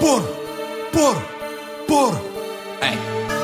Пор. Эй.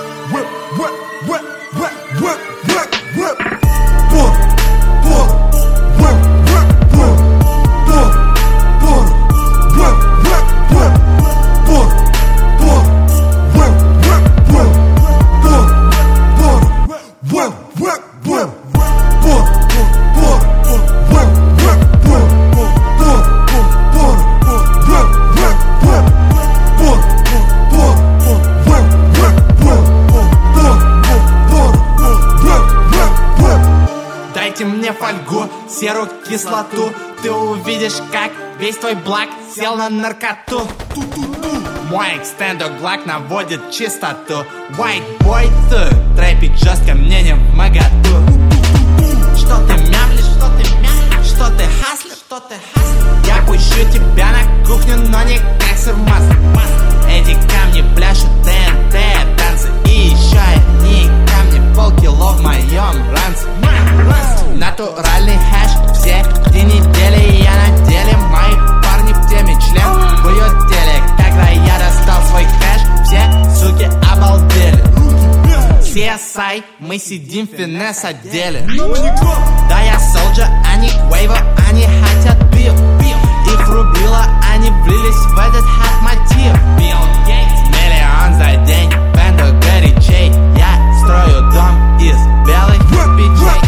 Дайте мне фольгу, серую кислоту. Ты увидишь, как весь твой блак сел на наркоту. Мой экстендер глак наводит чистоту. White boy, ты трэпить жестко мне не в моготу. Что ты мямлишь, что ты хаслишь, Я пущу тебя на кухню, но не как сыр в масле. Эти камни пляшут ТНТ, танцы. И еще одни камни, полкило в моем ранце. Натуральный хэш, все эти недели я на деле. Мои парни в теме, член в ее теле. Когда я достал свой кэш, все суки обалдели. CSI, мы сидим в финес-отделе. Да я солджа, они вейва, они хотят бил. Их рубило, они влились в этот хат-мотив. Миллион за день, бенда горячей. Я строю дом из белых кирпичей.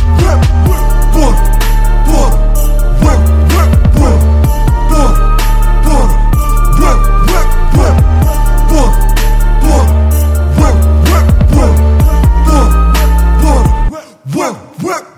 Work.